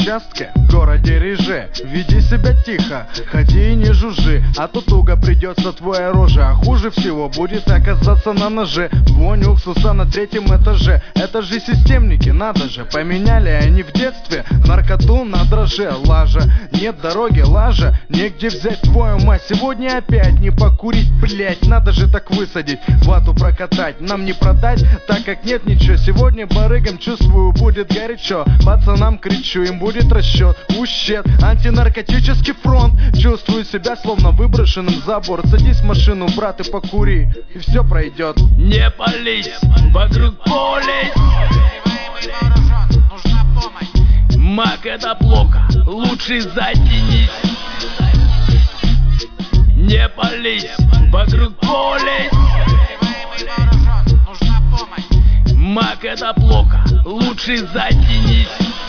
участке, в городе реже. Веди себя тихо, ходи и не жужжи, а то туго придется твоя рожа. А хуже всего будет оказаться на ноже. Вонь уксуса на 3-м этаже. Это же системники, надо же. Поменяли они в детстве наркоту на дроже. Лажа, нет дороги, лажа, негде взять твою мать. Сегодня опять не покурить, блять, надо же так высадить, вату прокатать, нам не продать, так как нет ничего. Сегодня барыгам, чувствую, будет горячо. Пацанам кричу, им будет расчет. Ущет, антинаркотический фронт. Чувствую себя словно выброшенным за борт. Садись в машину, брат, и покури, и все пройдет. Не пались, вокруг поле. Мак, это плохо, лучше затянись. Не пались, вокруг поле. Мак, это плохо, лучше затянись.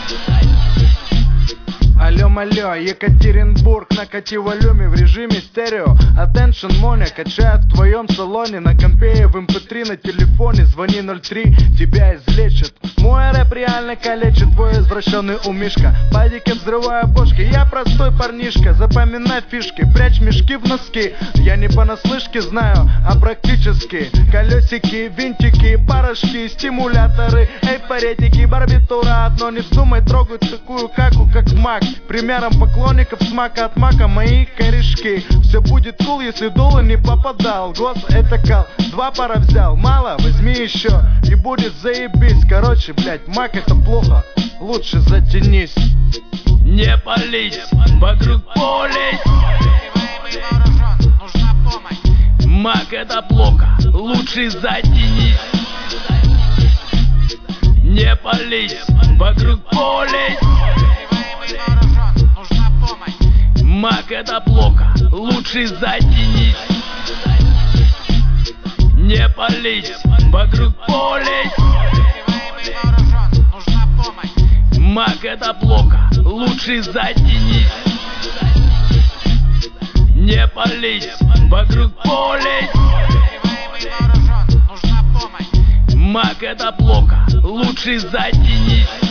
Алло, Екатеринбург, накати волюме в режиме стерео. Attention, Моня, качает в твоем салоне. На компе в MP3 на телефоне. Звони 03, тебя излечат. Мой рэп реально калечит твой извращенный умишка. Падики взрываю бошки, я простой парнишка. Запоминай фишки, прячь мешки в носки. Я не понаслышке знаю, а практически. Колесики, винтики, порошки, стимуляторы, эйфоретики, барбитурат. Но не вздумай трогать такую каку, как мак. Примером поклонников смака от мака мои корешки. Все будет кул, если дуло не попадал. Гос, это кал, 2 пара взял. Мало, возьми еще, и будет заебись. Короче, блять, мак это плохо, лучше затянись. Не пались, вокруг поле. Мак, это плохо, лучше затянись. Не пались, вокруг поле. Мак, это плохо, лучше затянись. Не пались, вокруг поле. Мак, это плохо, лучше затянись. Не пались, вокруг поле. Мак, это плохо, лучше затянись.